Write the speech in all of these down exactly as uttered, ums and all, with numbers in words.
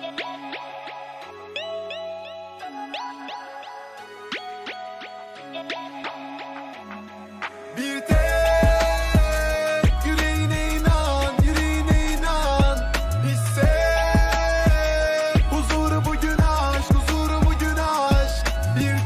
Bir tek yüreğine inan, yüreğine inan. Hisset huzuru bugün aşk, huzuru bugün aşk. Bir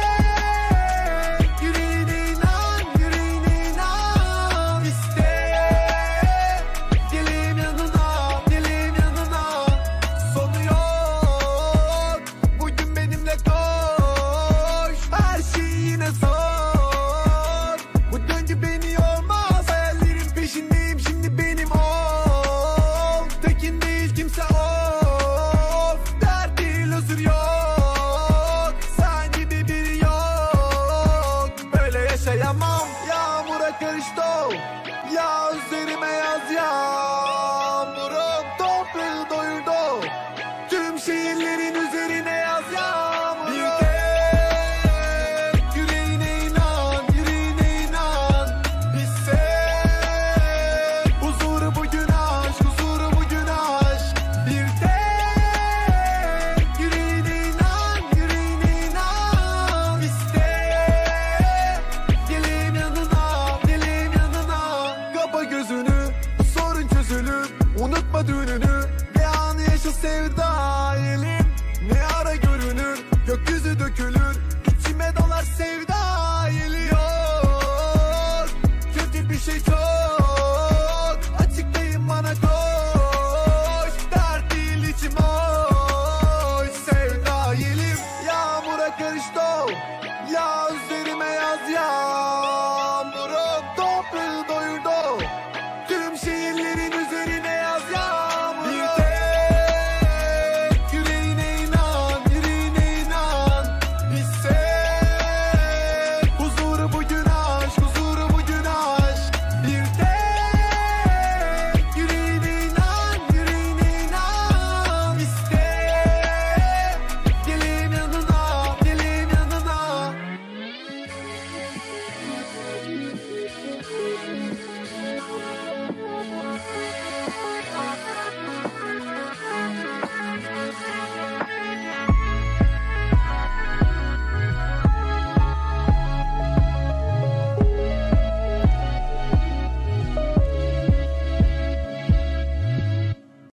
tek yüreğine inan, yüreğine inan. İste geleyim yanına, geleyim yanına. Sonu yok, bugün benimle koş. Her şey yine zor. Bu döngü beni olmaz, hayallerin peşindeyim şimdi benim ol. Tekin değil kimse of, dert değil özür yok. Sen gibi biri yok, böyle yaşayamam. Yağmura karıştı o, ya üzerime yaz yağmurun. Toprağı doyurdu, tüm şehirlerin üzerine yaz yağmurun. Bir tek yüreğine inan, yüreğine inan. Hisset huzuru bugün aşk, huzuru bugün aşk. Bir tek yüreğine inan, yüreğine inan. İste geleyim yanına, geleyim yanına. Kapa gözünü, bu sorun çözülür. Unutma dününü, bir an yaşa sevda.